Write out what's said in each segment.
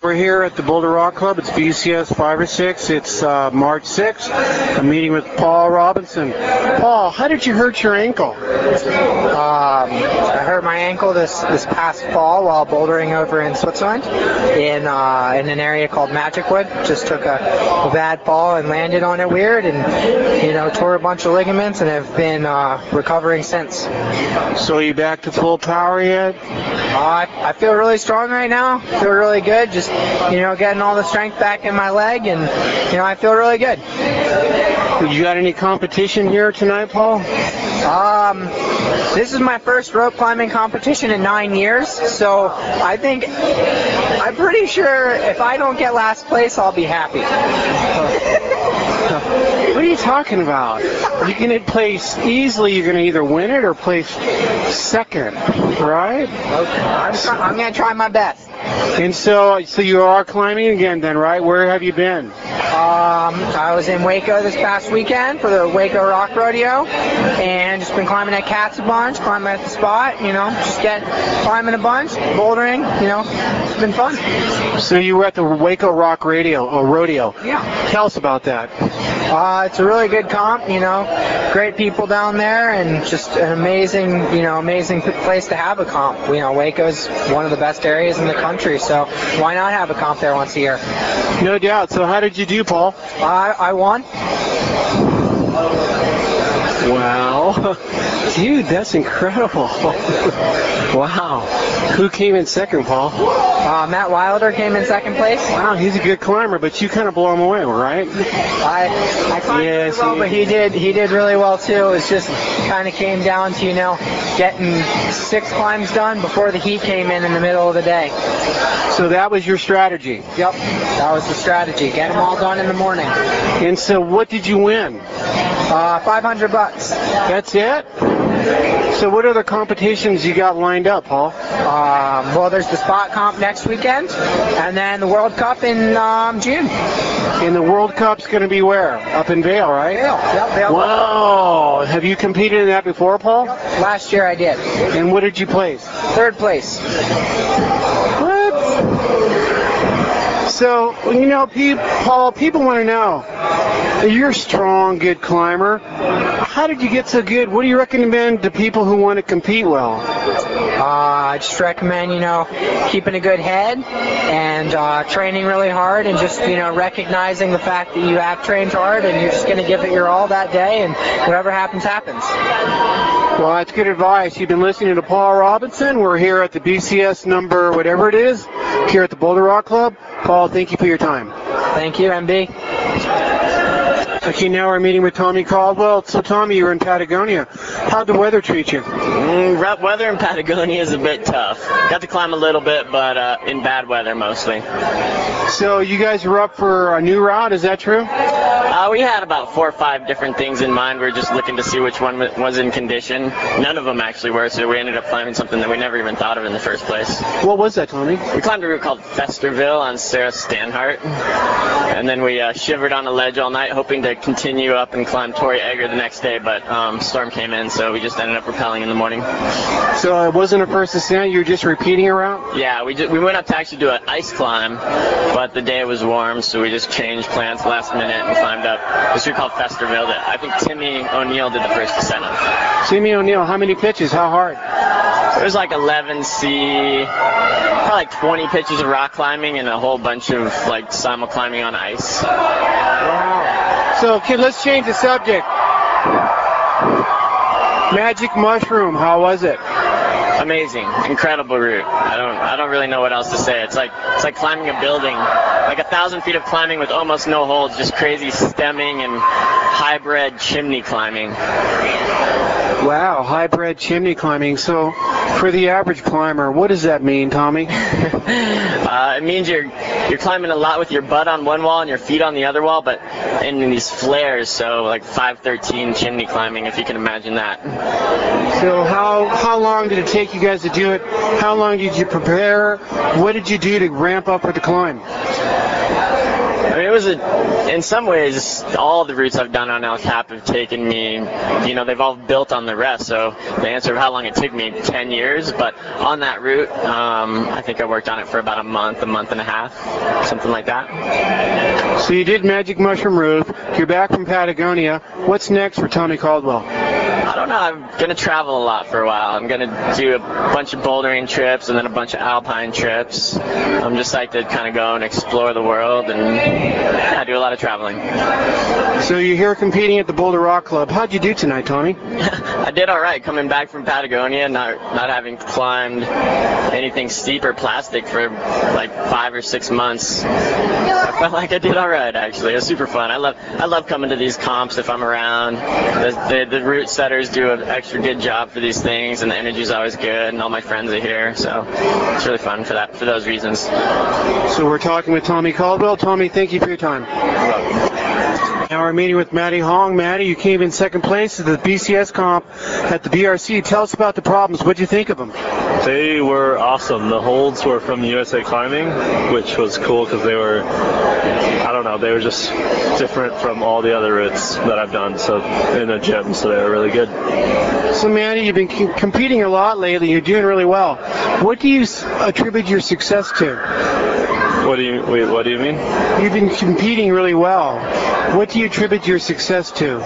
We're here at the Boulder Rock Club. It's BCS 5 or 6. It's March 6th. I'm meeting with Paul Robinson. Paul, how did you hurt your ankle? I hurt my ankle this past fall while bouldering over in Switzerland in an area called Magic Wood. Just took a bad fall and landed on it weird, and tore a bunch of ligaments, and have been recovering since. So are you back to full power yet? I feel really strong right now. Feel really good. Just getting all the strength back in my leg, and I feel really good. You got any competition here tonight, Paul? This is my first rope climbing competition in 9 years, so I'm pretty sure if I don't get last place, I'll be happy. What are you talking about? You're going to place easily. You're going to either win it or place second, right? Okay. I'm going to try my best. And so you are climbing again then, right? Where have you been? I was in Waco this past weekend for the Waco Rock Rodeo, and just been climbing at Cats a bunch, climbing at the spot, just climbing a bunch, bouldering, it's been fun. So you were at the Waco Rock Rodeo. Yeah. Tell us about that. It's a really good comp, great people down there, and just an amazing place to have a comp. Waco's one of the best areas in the country, so why not have a comp there once a year? No doubt. So how did you do, Paul? I won. Wow. Dude, that's incredible. Wow. Who came in second, Paul? Matt Wilder came in second place. Wow, he's a good climber, but you kind of blow him away, right? I climbed really well, but he did really well too. It just kind of came down to, getting 6 climbs done before the heat came in the middle of the day. So that was your strategy? Yep, that was the strategy. Get them all done in the morning. And so what did you win? $500. That's it? So what other competitions you got lined up, Paul? Well, there's the spot comp next weekend, and then the World Cup in June. And the World Cup's going to be where? Up in Vail, right? Vail. Yep, Vail. Wow. Have you competed in that before, Paul? Yep. Last year I did. And what did you place? 3rd place. What? So, Paul, people want to know, you're a strong, good climber. How did you get so good? What do you recommend to people who want to compete well? I just recommend, keeping a good head and training really hard, and just, recognizing the fact that you have trained hard and you're just going to give it your all that day, and whatever happens, happens. Well, that's good advice. You've been listening to Paul Robinson. We're here at the BCS number whatever it is, here at the Boulder Rock Club. Paul, thank you for your time. Thank you, MB. Okay, now we're meeting with Tommy Caldwell. So, Tommy, you're in Patagonia. How'd the weather treat you? Rough weather in Patagonia is a bit tough. Got to climb a little bit, but in bad weather mostly. So you guys are up for a new route, is that true? We had about 4 or 5 different things in mind. We were just looking to see which one was in condition. None of them actually were, so we ended up climbing something that we never even thought of in the first place. What was that, Tommy? We climbed a route called Festerville on Sarah Stanhart, and then we shivered on a ledge all night, hoping to continue up and climb Torrey Egger the next day, but storm came in, so we just ended up rappelling in the morning. So it wasn't a first ascent, you were just repeating a route? Yeah, we went up to actually do an ice climb, but the day was warm, so we just changed plans last minute and climbed up this route called Festerville that I think Timmy O'Neill did the first ascent of. Timmy O'Neill, how many pitches? How hard? It was like 11C, probably like 20 pitches of rock climbing and a whole bunch of like simul climbing on ice. Wow. So, kid, let's change the subject. Magic Mushroom, how was it? Amazing, incredible route. I don't really know what else to say. It's like climbing a building, like 1,000 feet of climbing with almost no holds, just crazy stemming and hybrid chimney climbing. Wow, hybrid chimney climbing. So, for the average climber, what does that mean, Tommy? It means you're climbing a lot with your butt on one wall and your feet on the other wall, but in these flares, so like 513 chimney climbing, if you can imagine that. So how long did it take you guys to do it? How long did you prepare? What did you do to ramp up for the climb? I mean, in some ways, all the routes I've done on El Cap have taken me, they've all built on the rest. So the answer of how long it took me, 10 years. But on that route, I think I worked on it for about a month and a half, something like that. So you did Magic Mushroom Roof. You're back from Patagonia. What's next for Tommy Caldwell? I don't know. I'm going to travel a lot for a while. I'm going to do a bunch of bouldering trips and then a bunch of alpine trips. I'm just like to kind of go and explore the world, and I do a lot of traveling. So you're here competing at the Boulder Rock Club. How'd you do tonight, Tommy? I did all right coming back from Patagonia, not having climbed anything steep or plastic for like 5 or 6 months. I felt like I did all right, actually. It was super fun. I love coming to these comps if I'm around. The route setters do an extra good job for these things, and the energy's always good, and all my friends are here, so it's really fun for those reasons. So we're talking with Tommy Caldwell. Tommy, thank you for your time. Now we're meeting with Matty Hong. Matty, you came in second place at the BCS comp at the BRC. Tell us about the problems. What did you think of them? They were awesome. The holds were from USA Climbing, which was cool because they were just different from all the other routes that I've done in a gym, so they were really good. So, Matty, you've been competing a lot lately. You're doing really well. What do you attribute your success to? What do you mean? You've been competing really well. What do you attribute your success to?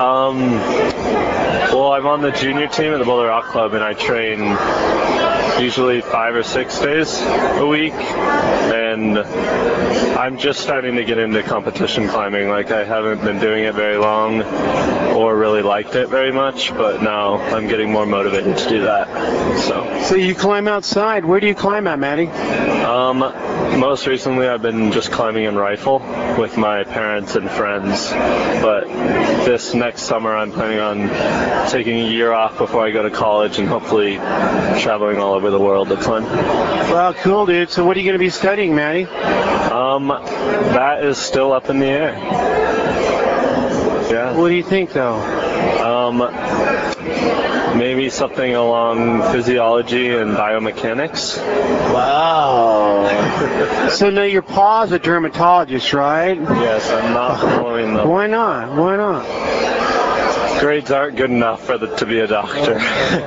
Well, I'm on the junior team at the Boulder Rock Club, and I train usually 5 or 6 days a week, and I'm just starting to get into competition climbing. Like, I haven't been doing it very long or really liked it very much, but now I'm getting more motivated to do that. So you climb outside. Where do you climb at, Matty? Most recently I've been just climbing in Rifle with my parents and friends, but this next summer I'm planning on taking a year off before I go to college and hopefully traveling all over the world to climb. Well, cool, dude. So what are you going to be studying, Matty? That is still up in the air. Yeah. What do you think, though? Maybe something along physiology and biomechanics. Wow. So now your pa's a dermatologist, right? Yes, I'm not following them. Why not? Why not? Grades aren't good enough to be a doctor.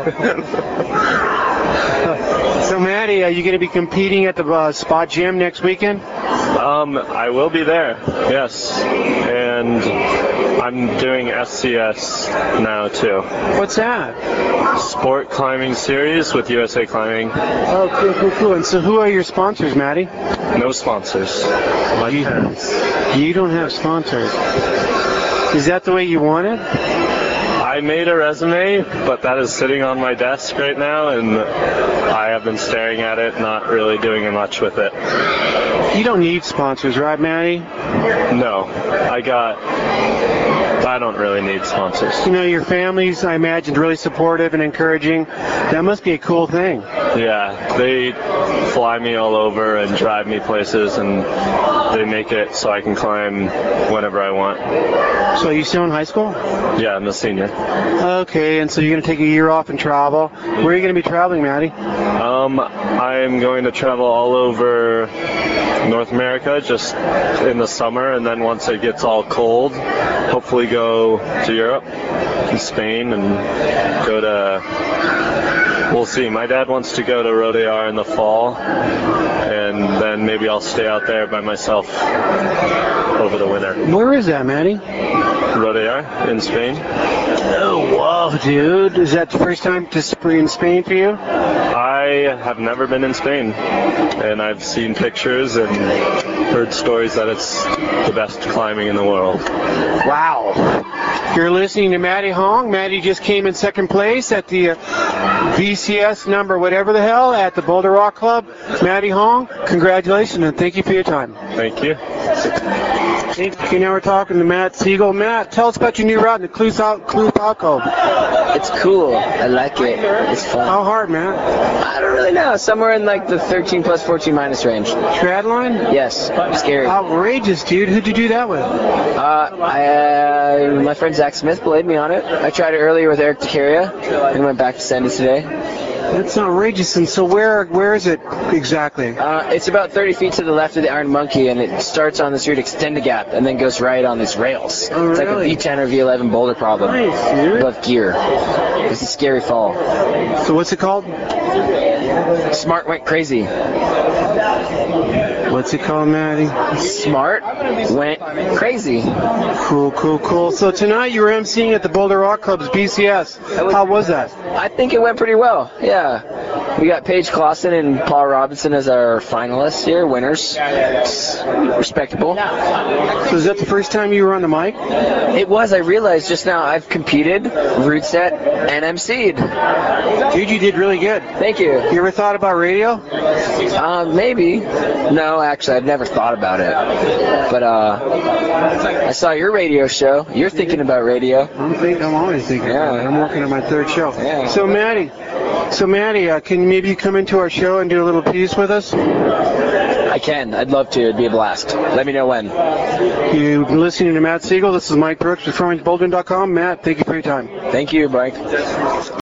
So, Matty, are you going to be competing at the Spot Gym next weekend? I will be there, yes. And I'm doing SCS now, too. What's that? Sport Climbing Series with USA Climbing. Oh, cool. And so who are your sponsors, Matty? No sponsors. My parents. You don't have sponsors. Is that the way you want it? I made a resume, but that is sitting on my desk right now, and I have been staring at it, not really doing much with it. You don't need sponsors, right, Matty? No. I don't really need sponsors. You know, your family's, I imagine, really supportive and encouraging. That must be a cool thing. Yeah, they fly me all over and drive me places, and they make it so I can climb whenever I want. So are you still in high school? Yeah, I'm a senior. Okay, and so you're going to take a year off and travel. Where are you going to be traveling, Matty? I'm going to travel all over North America just in the summer, and then once it gets all cold, hopefully go to Europe and Spain and go to... We'll see. My dad wants to go to Rodayar in the fall, and then maybe I'll stay out there by myself over the winter. Where is that, Matty? Rodayar in Spain. Oh, wow, dude. Is that the first time to in Spain for you? I have never been in Spain, and I've seen pictures and heard stories that it's the best climbing in the world. Wow. You're listening to Matty Hong. Matty just came in second place at the BCS number whatever the hell at the Boulder Rock Club. Matty Hong, congratulations, and thank you for your time. Thank you. Okay, now we're talking to Matt Siegel. Matt, tell us about your new route in the Cluthalco. It's cool. I like it. It's fun. How hard, Matt? I don't really know. Somewhere in like the 13 plus 14 minus range. Triathlon? Yes. Scary. Outrageous, dude. Who'd you do that with? My friend Zach Smith played me on it. I tried it earlier with Eric DeCaria and went back to Sandy today. That's outrageous. And so where is it exactly? It's about 30 feet to the left of the Iron Monkey, and it starts on this route Extend-A-Gap and then goes right on these rails. Oh, it's really? like a V10 or V11 boulder problem. Nice, dude. Above gear. It's a scary fall. So what's it called? Smart went crazy. What's it called, Maddie? Smart went crazy. Cool. So tonight you were emceeing at the Boulder Rock Club's BCS. How was that? I think it went pretty well. Yeah. We got Paige Clausen and Paul Robinson as our finalists here, winners. It's respectable. So is that the first time you were on the mic? It was. I realized just now I've competed, route set, and MC'd. Dude, you did really good. Thank you. You ever thought about radio? Maybe. No, actually, I've never thought about it. But I saw your radio show. You're thinking about radio. I'm always thinking about it. I'm working on my third show. Yeah. So Maddie, can maybe you come into our show and do a little piece with us? I can. I'd love to. It'd be a blast. Let me know when. You've been listening to Matt Siegel. This is Mike Brooks with PerformanceBouldering.com. Matt, thank you for your time. Thank you, Mike.